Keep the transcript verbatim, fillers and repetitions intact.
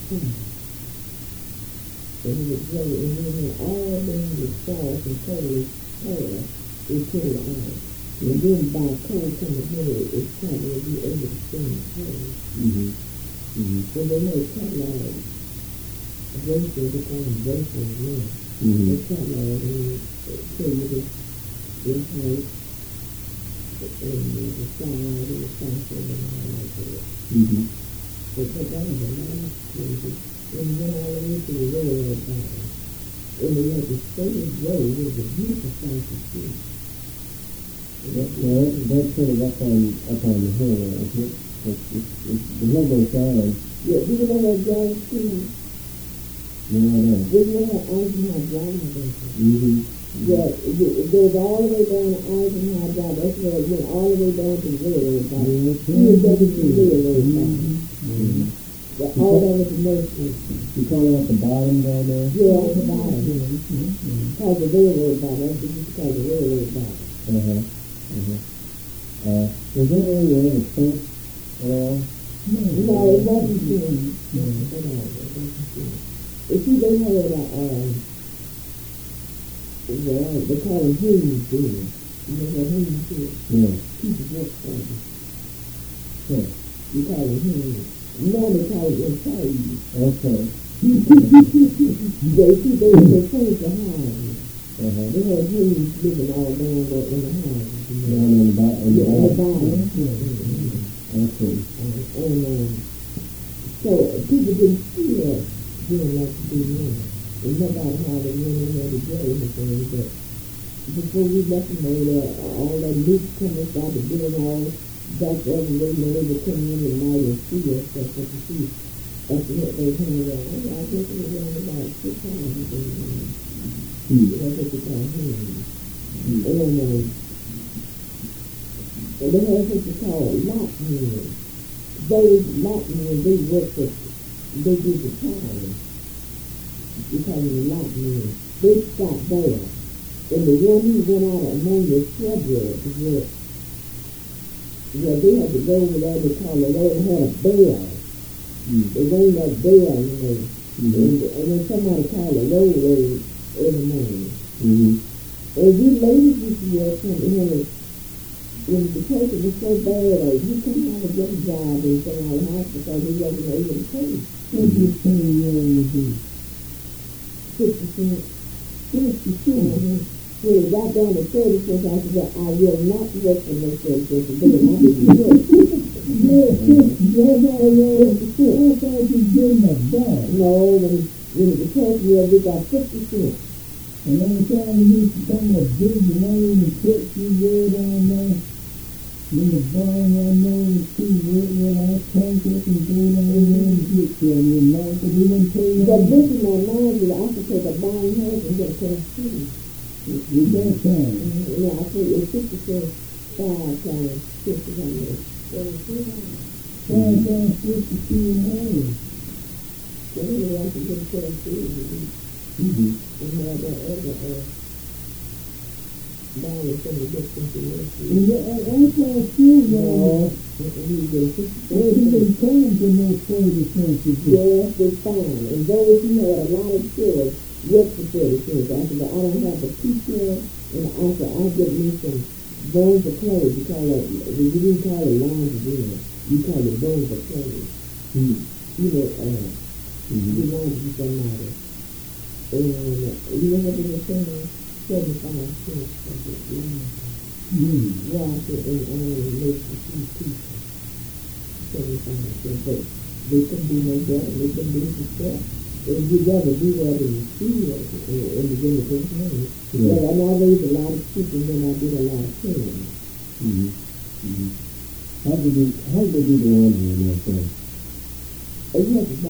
time. And he would grow, and then when all them would fall from totally hair, it put it on. And then by cold coming here, it's probably be able to spin the hair. Mm-hmm. Mm-hmm. So they make catalog bracelets, they call them bracelets now. Mm-hmm. They catalog and they tell you this, this height, and the size, and the fashion, and all like that. Mm-hmm. But that was a lot of crazy. And then all the way to the railroad bottom. And we had the straight road with a beautiful sight to see. That, well, that, that's sort of up on, up on the hill, isn't it? It's, it's, it's, the hill goes down. Yeah, do you know that John School? No, I don't. Did you know that Eisenhower Drive is? Mm-hmm. Yeah, it, it goes all the way down to Eisenhower Drive. That's where it went all the way down to the railroad bottom. Mm-hmm. You was over to the railroad bottom. Mm-hmm. But all that was the nursery. You call it at the bottom down there? Yeah, at the bottom. Called the railroad bottom. That's what you call the railroad bottom. Uh-huh. Uh-huh. Uh, was that area ever spent at all? No, it wasn't good. No, at all. It wasn't good. You see, they had a, um, well, they call them Haynes doing. You know what Haynes is? Yeah. People work for them. Yeah. You call them Haynes. Now they call it employees. Okay. They see, they were changed the houses. Uh-huh. They had Haynes living all down there in the houses. You know? Down on the bottom. On the Yeah, on the bottom. bottom. Yeah. Mm-hmm. Okay. Uh, and um, so people didn't see us doing like we do now. And nobody had it when they had to do anything, but before we left them over there, all that loot coming started doing all that every day, you know, they would come in at night and see us, that's what you see. That's what they came around. I guess it was around about six times. Hmm. That's what they call him. Hmm. And um, and they had what they call lot men. Those lot men, they work for, they do the time. You call them lot men. They stopped there. And the one who went out among the suburbs where, where they had to go over there, they call it, they had a bell. Mm. They rang that bell, you know. Mm-hmm. And, and then somebody called a railroad every morning. Mm-hmm. And these ladies used to work from, you know, when the patient was so bad, or he couldn't have a good job in some other hospital, he wasn't able to pay. What do you say you would do? Fifty cents. Fifty cents? Mm-hmm. When it got down to thirty cents, I said, I will not work for no thirty cents a day, and I didn't work. Yeah, fifty, that's all you I thought you didn't have that. No, when it, when it became real, we got fifty cents. And every time you used to come a big rain and put you there down there, in the barn, I know the two went when I crank up and go down there and get them, you know, but we didn't pay you. But this is my mind, you know, I could take a buying house and get a cash too. You got time. Mm-hmm. Yeah, I think it's fifty cents five times fifty dollars. Five times fifty-two and a half. So anyway, I could get a cash too. Mm-hmm. And have that other uh, dollars from the distance to work. And that, I, I thought still, y'all, And you get a fifty well, he cents. didn't come to no thirty cents a day. Yes, it's fine. And those who had a lot of children work for thirty cents. I said, I don't have a teacher, and I said, I'll get me some bones of clothes. You call it, you didn't call it laundry dinner. You call it bones of clothes. Mm-hmm. You know, uh, Mm-hmm. you want to be somebody. And uh, you know what they were saying? seventy-five cents for the Mm-hmm. wash it and iron and make the few people. seventy-five cents. But they couldn't do no better. They couldn't do the stuff. And you rather do that in the field and begin to take money. Yeah. Well, and I raised a lot of chickens and I did a lot of killing. Mm-hmm. Mm-hmm. How did you, how did you do the laundry in that thing? And you have to